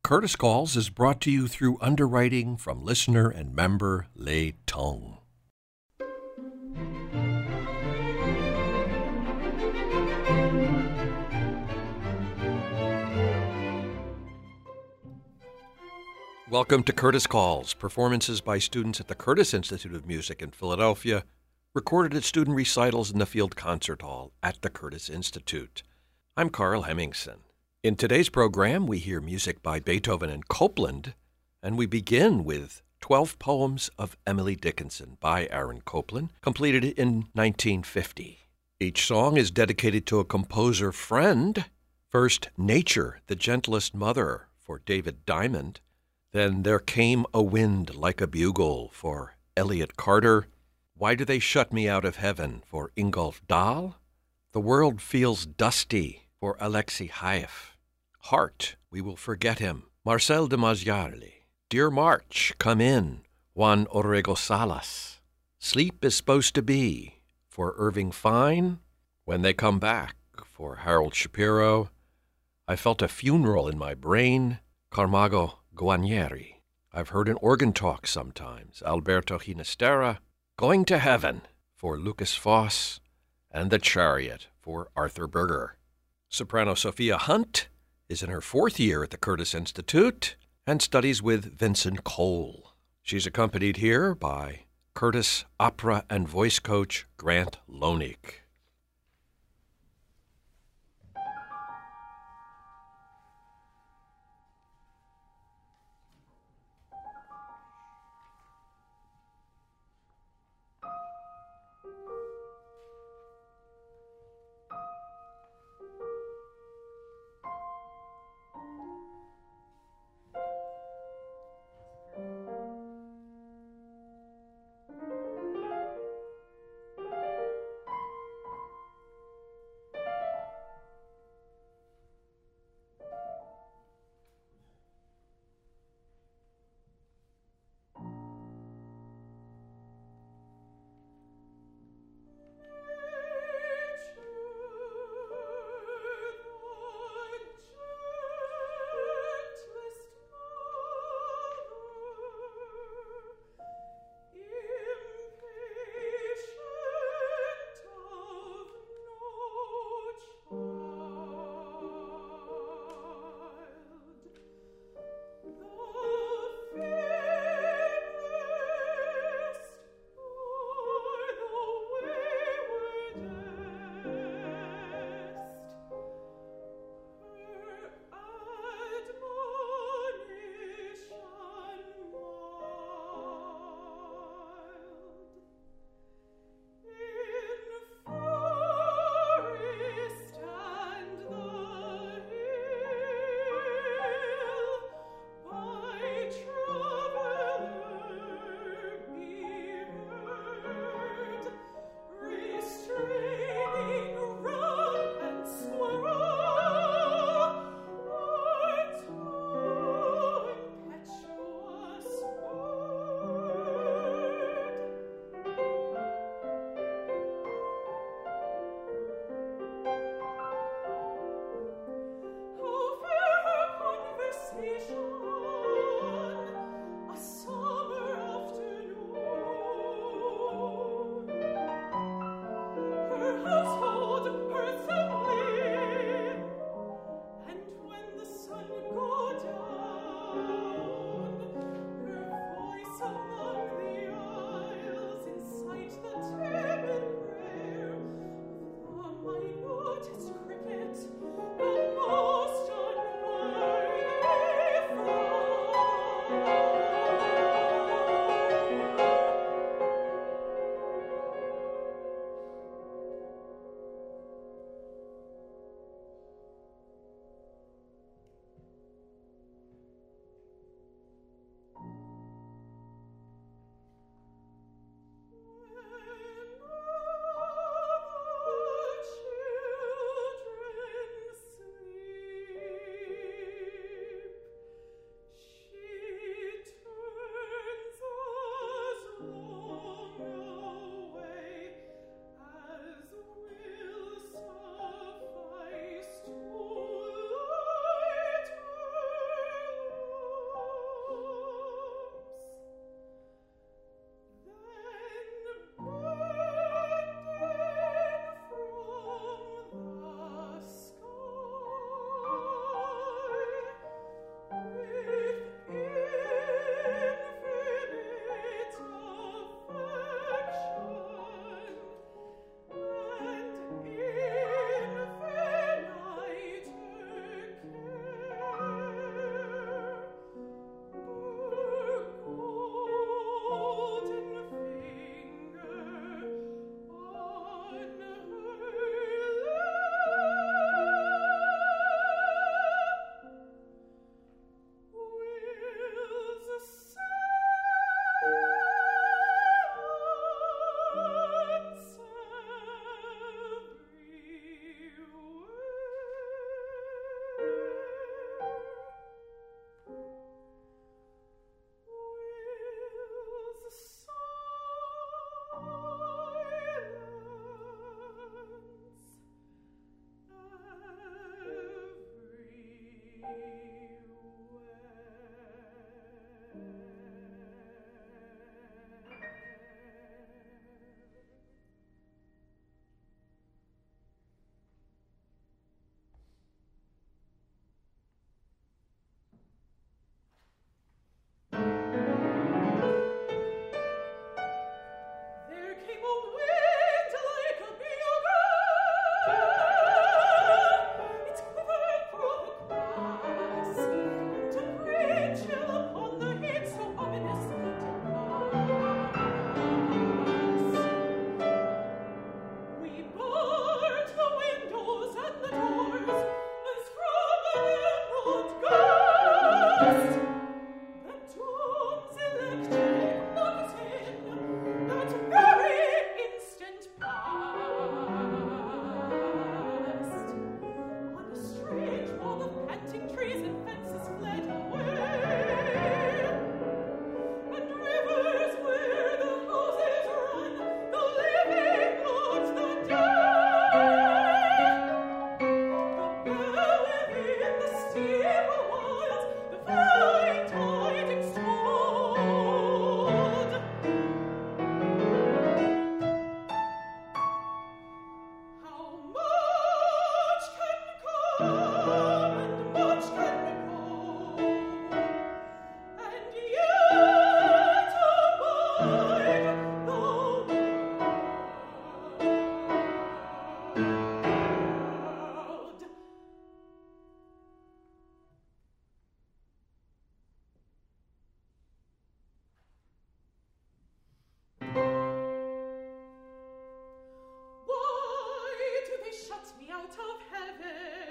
Curtis Calls is brought to you through underwriting from listener and member Lei Tong. Welcome to Curtis Calls, performances by students at the Curtis Institute of Music in Philadelphia, recorded at student recitals in the Field Concert Hall at the Curtis Institute. I'm Carl Hemmingson. In today's program, we hear music by Beethoven and Copland, and we begin with 12 Poems of Emily Dickinson by Aaron Copland, completed in 1950. Each song is dedicated to a composer friend. First, Nature, the Gentlest Mother for David Diamond. Then There Came a Wind Like a Bugle for Elliot Carter. Why Do They Shut Me Out of Heaven for Ingolf Dahl. The World Feels Dusty for Alexei Hayev. Heart, We Will Forget Him, Marcel de Mazziarli. Dear March, Come In, Juan Orrego Salas. Sleep Is Supposed to Be for Irving Fine. When They Come Back for Harold Shapiro. I Felt a Funeral in My Brain, Camargo Guarnieri. I've Heard an Organ Talk Sometimes, Alberto Ginastera. Going to Heaven for Lucas Foss, and The Chariot for Arthur Berger. Soprano Sophia Hunt is in her fourth year at the Curtis Institute and studies with Vincent Cole. She's accompanied here by Curtis opera and voice coach Grant Lonig.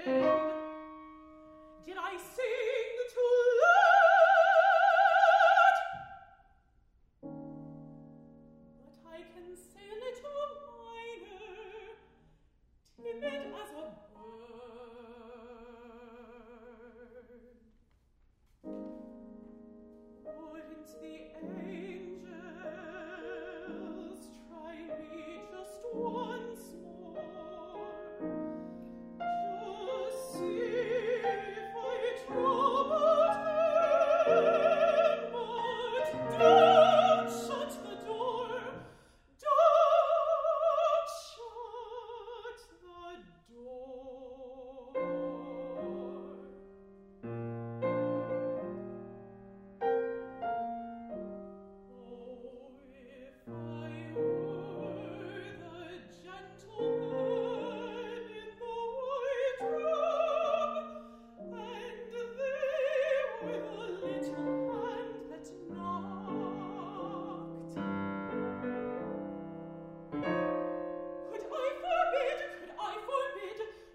Did I sing too loud? But I can say a little minor, timid as a bird. Wouldn't the angels try me just once more? Just see if I troubled them, but don't shut the door. Don't shut the door. Oh, if I were the gentleman in the white robe, and they were the little hand that knocked, could I forbid? Could I forbid?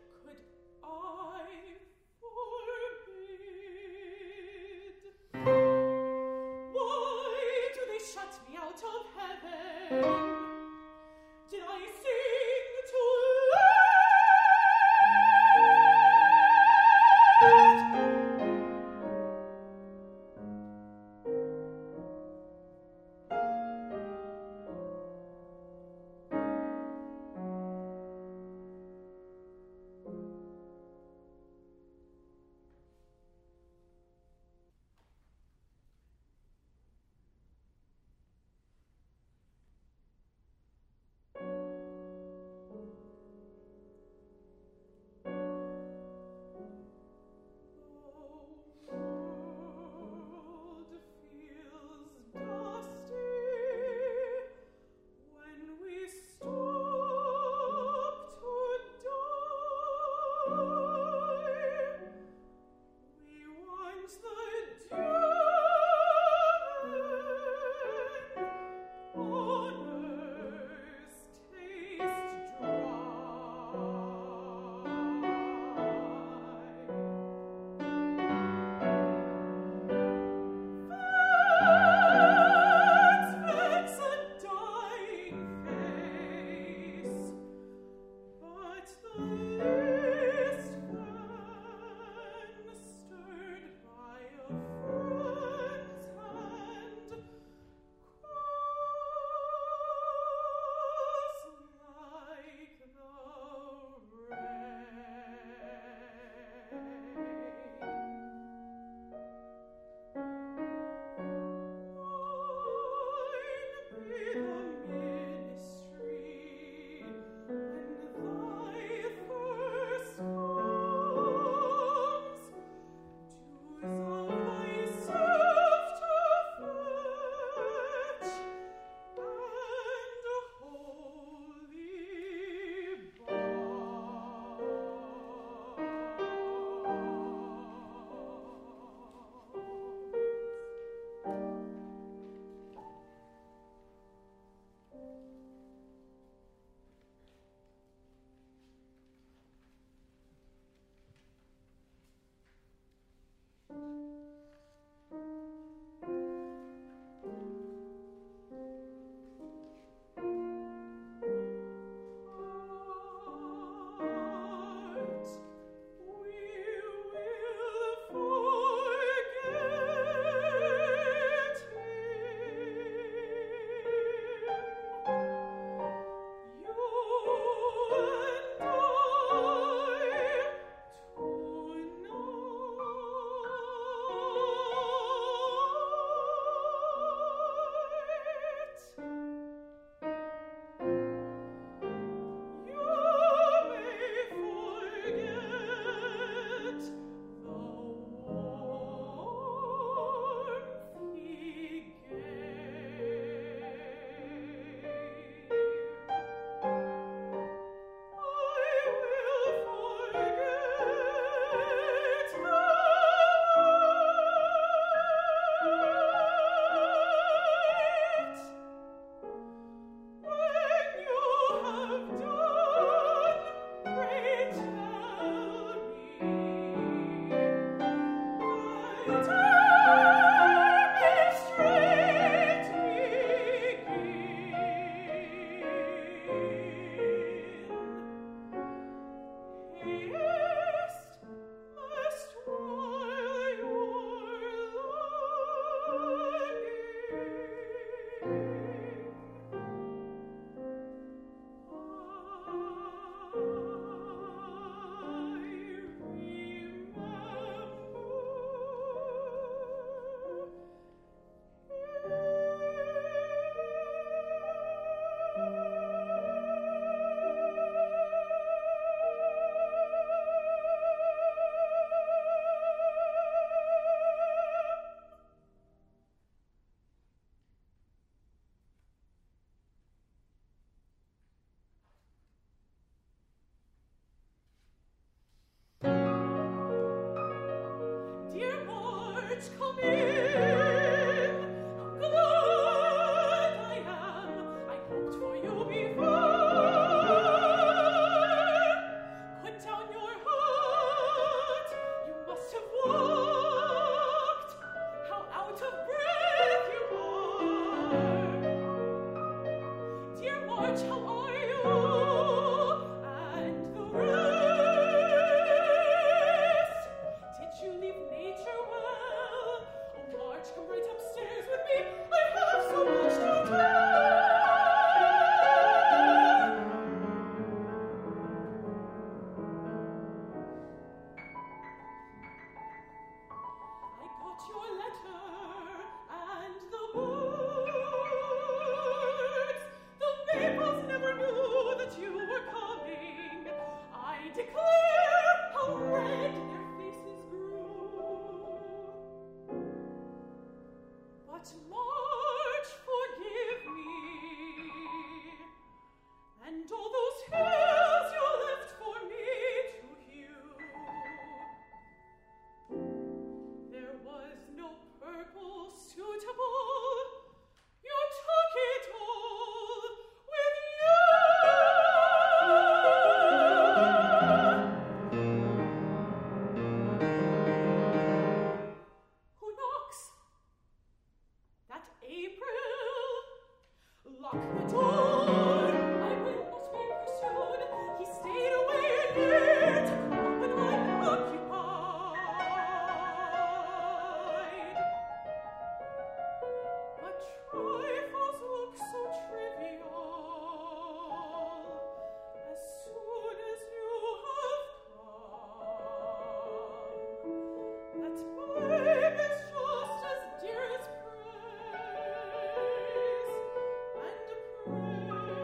Why do they shut me out of heaven? Did I sing too by Praise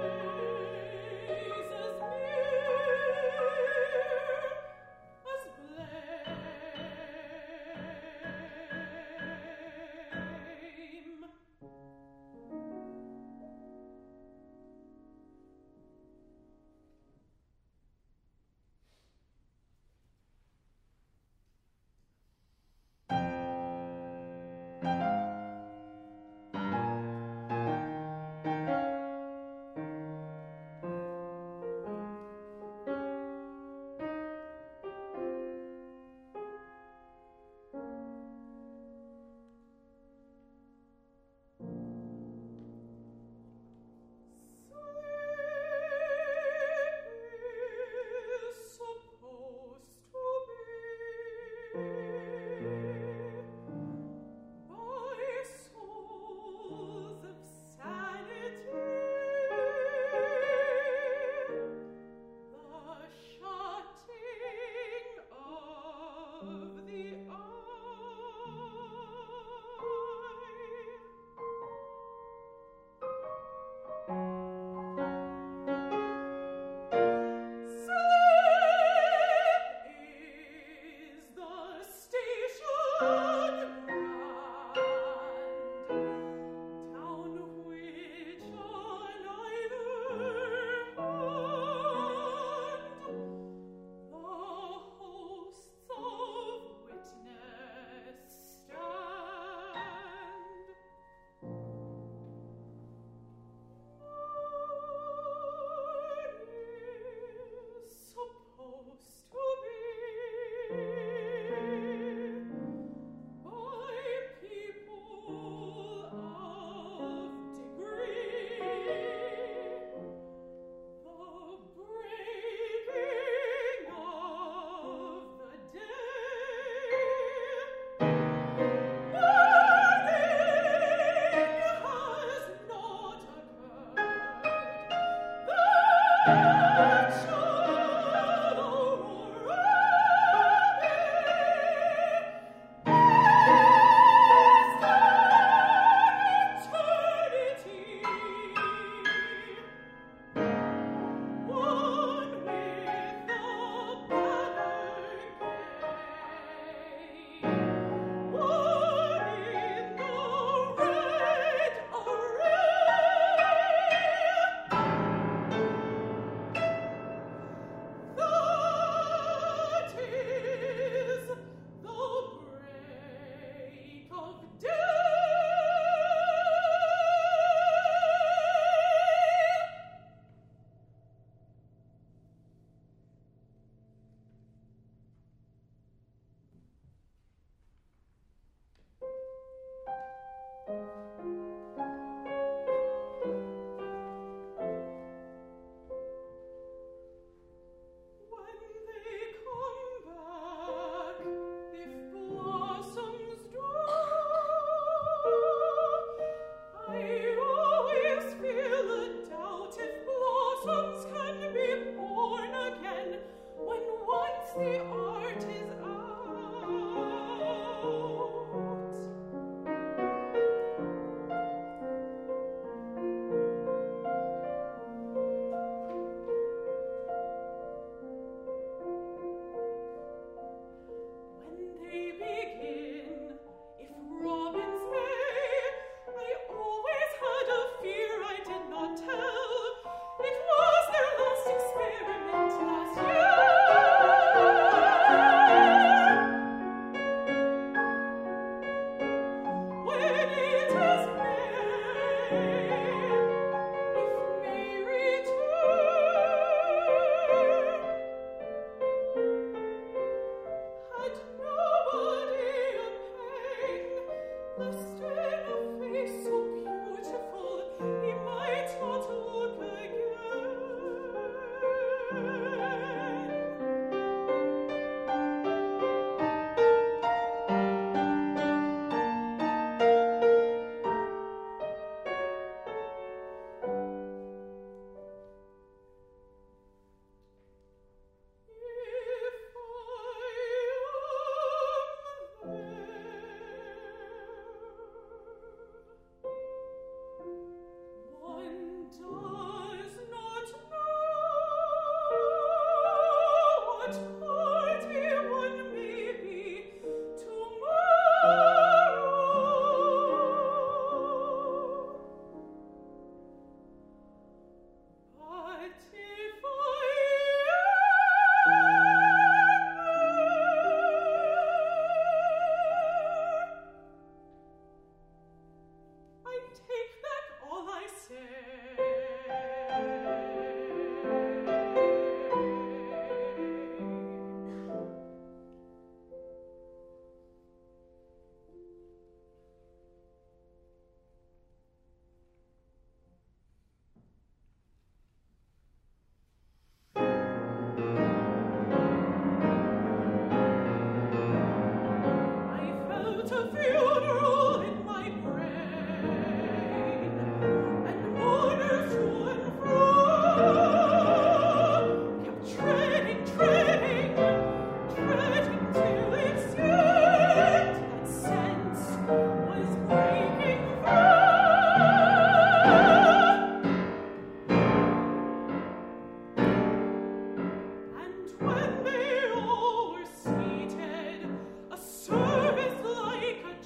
When they all were seated, a service like a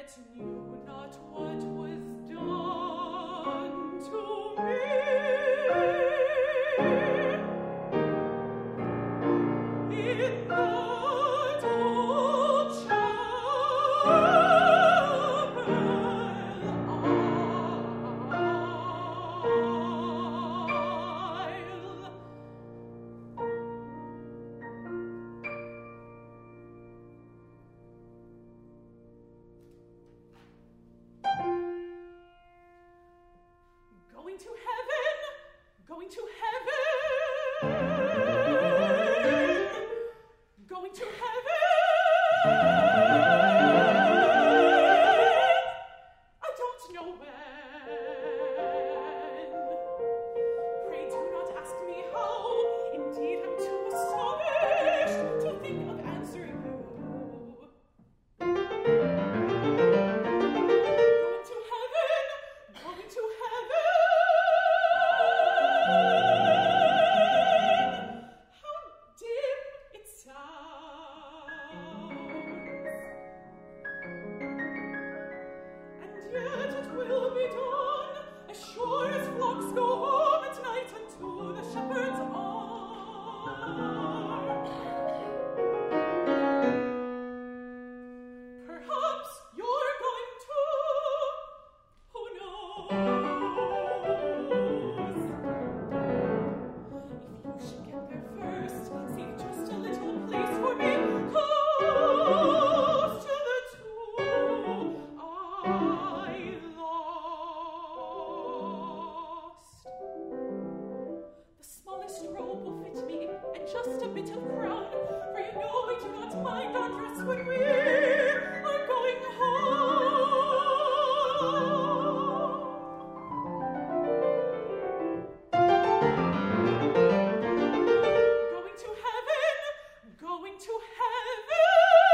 yet knew not what was done to me. In that old chapel, going to heaven, going to heaven, going to heaven. I don't know when. Pray do not ask me how. Indeed, I'm too astonished to think of answering you. Going to heaven, going to heaven. How dim it sounds. And yet it will be done, as sure as flocks go home at night unto the shepherd's arm. Perhaps you're going to, who knows? If you should get there first, save just a little place for me, close to the tomb I lost. The smallest robe will fit me, and just a bit of crown, for you know we do not mind our dress when we are going home. Going to heaven, going to heaven.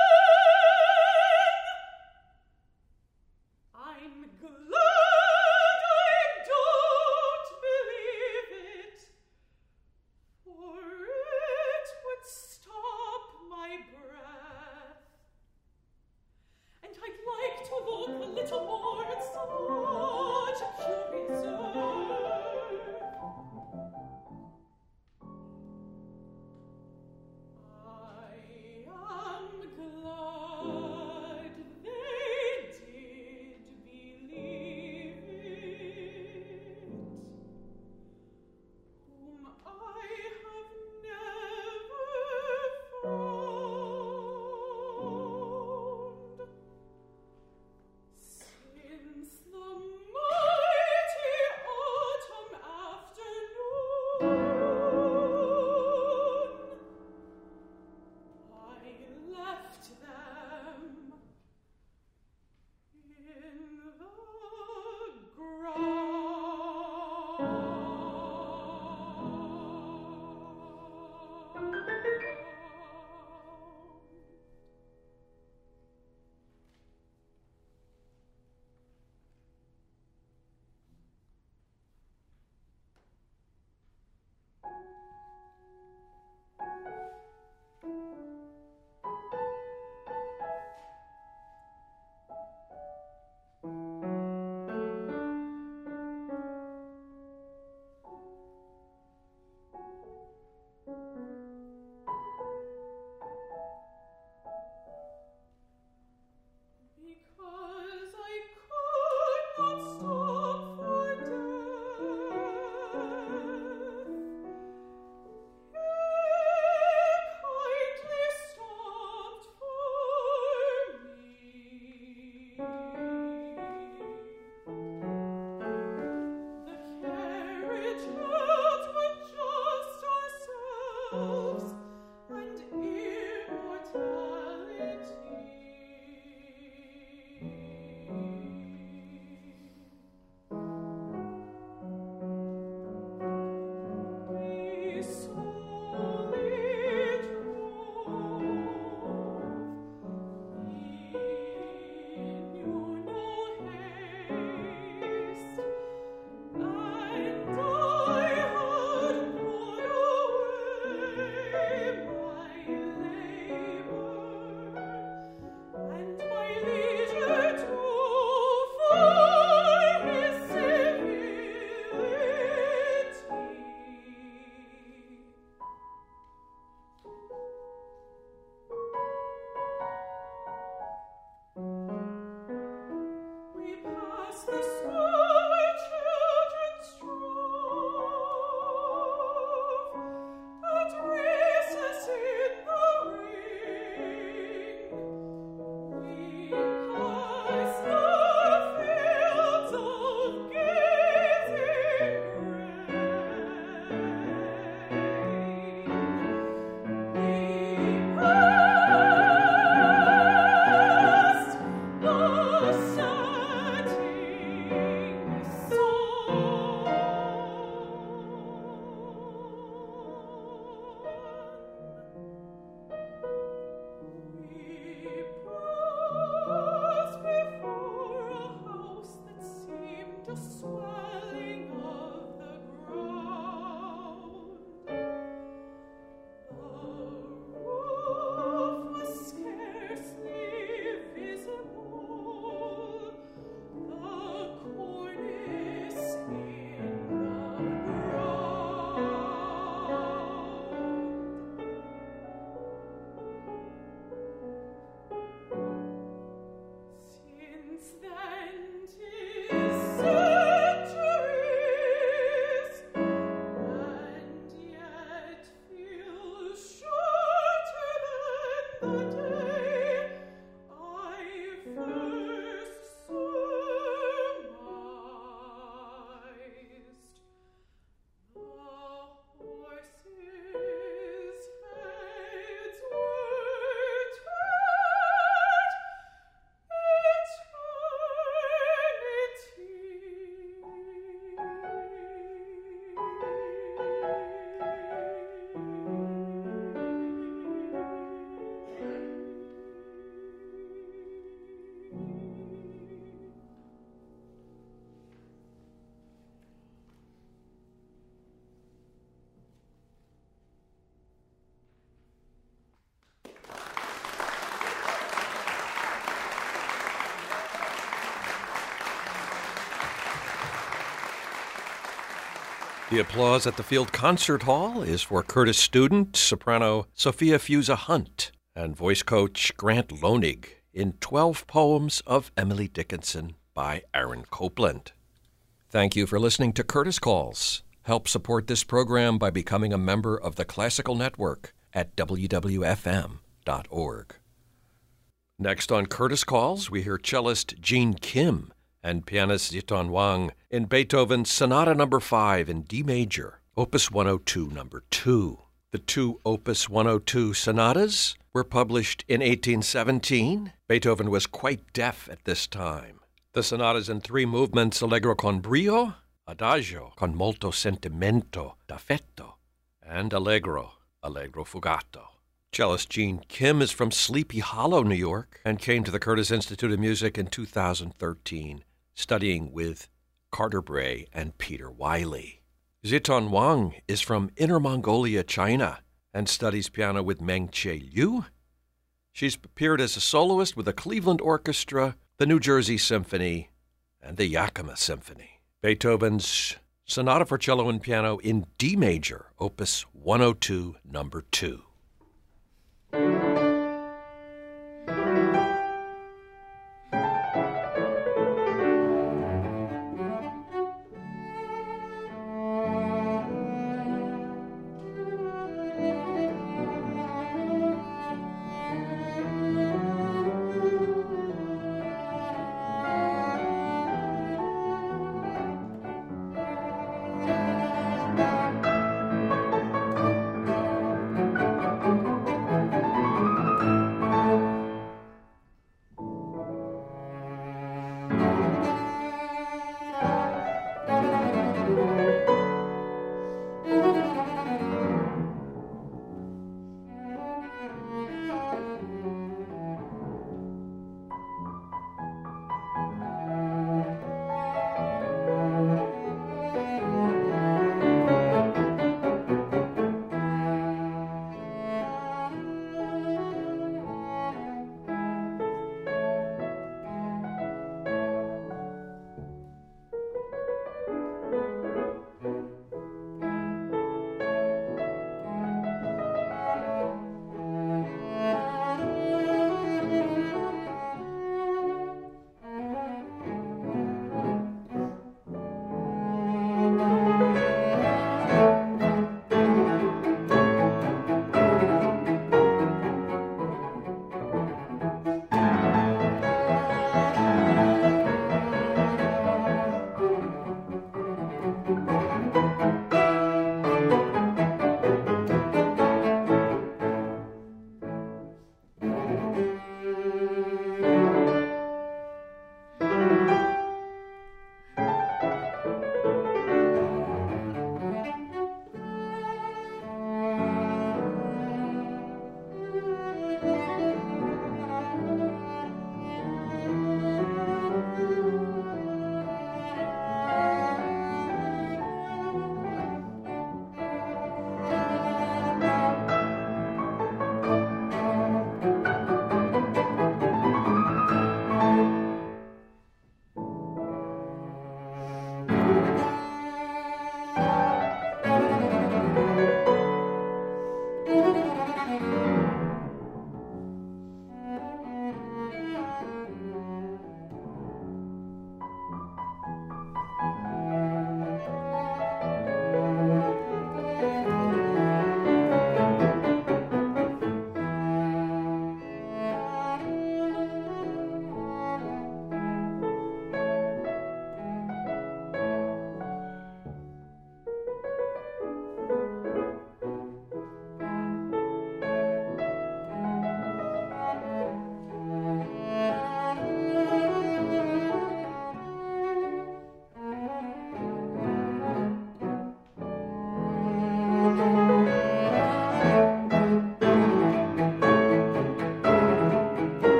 I'm glad I don't believe it, for it would stop my breath. And I'd like to look a little more at such a curious earth. I am glad they did believe The applause at the Field Concert Hall is for Curtis student, soprano Sophia Fusa Hunt, and voice coach Grant Lonig in 12 Poems of Emily Dickinson by Aaron Copland. Thank you for listening to Curtis Calls. Help support this program by becoming a member of the Classical Network at wwfm.org. Next on Curtis Calls, we hear cellist Gene Kim and pianist Ziton Wang in Beethoven's Sonata No. 5 in D major, Opus 102 No. 2. The two Opus 102 sonatas were published in 1817. Beethoven was quite deaf at this time. The sonatas in 3 movements, Allegro con brio, Adagio con molto sentimento d'affetto, and Allegro fugato. Cellist Gene Kim is from Sleepy Hollow, New York, and came to the Curtis Institute of Music in 2013, studying with Carter Bray and Peter Wiley. Ziton Wang is from Inner Mongolia, China, and studies piano with Meng Che Liu. She's appeared as a soloist with the Cleveland Orchestra, the New Jersey Symphony, and the Yakima Symphony. Beethoven's Sonata for Cello and Piano in D major, Opus 102, No. 2.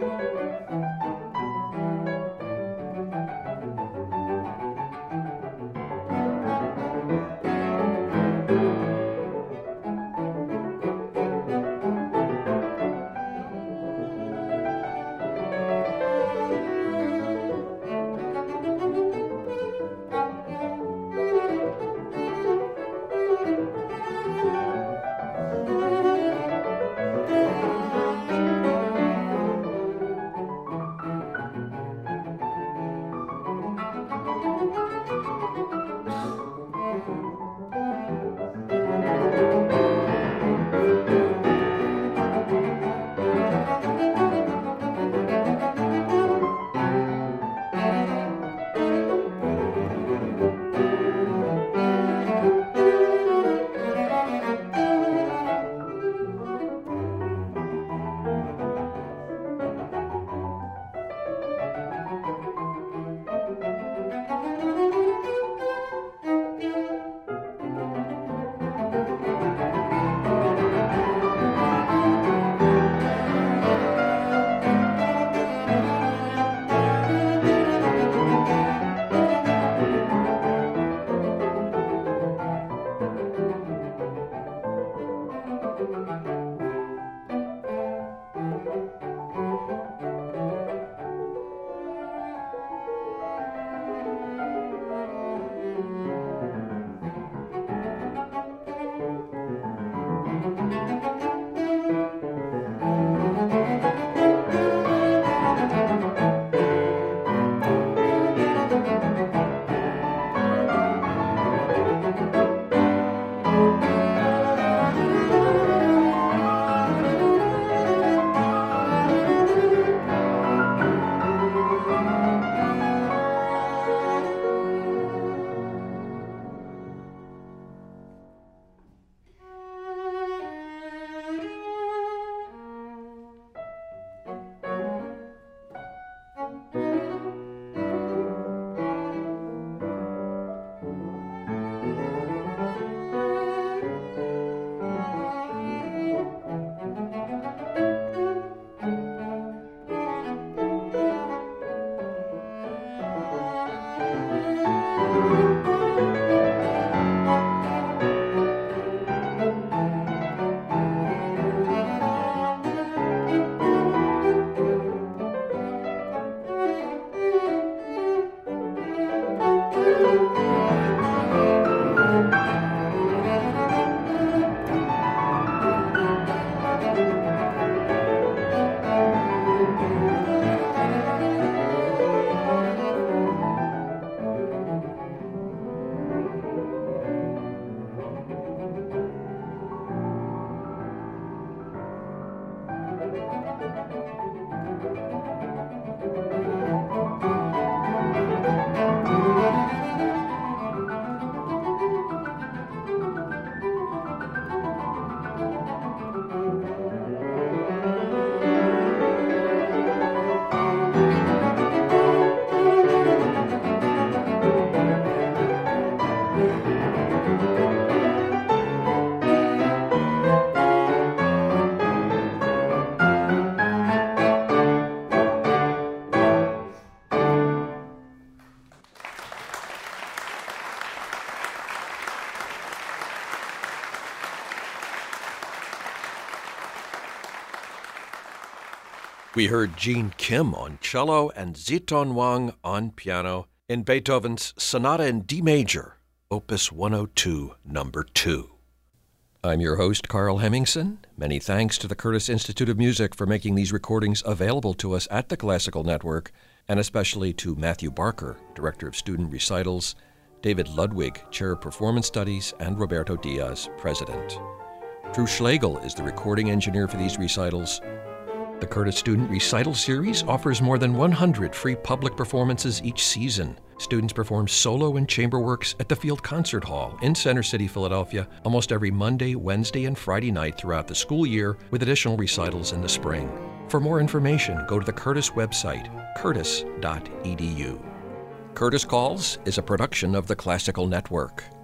We heard Gene Kim on cello and Ziton Wang on piano in Beethoven's Sonata in D Major, Opus 102, Number 2. I'm your host, Carl Hemmingson. Many thanks to the Curtis Institute of Music for making these recordings available to us at the Classical Network, and especially to Matthew Barker, Director of Student Recitals, David Ludwig, Chair of Performance Studies, and Roberto Diaz, President. Drew Schlegel is the recording engineer for these recitals. The Curtis Student Recital Series offers more than 100 free public performances each season. Students perform solo and chamber works at the Field Concert Hall in Center City, Philadelphia, almost every Monday, Wednesday, and Friday night throughout the school year, with additional recitals in the spring. For more information, go to the Curtis website, curtis.edu. Curtis Calls is a production of the Classical Network.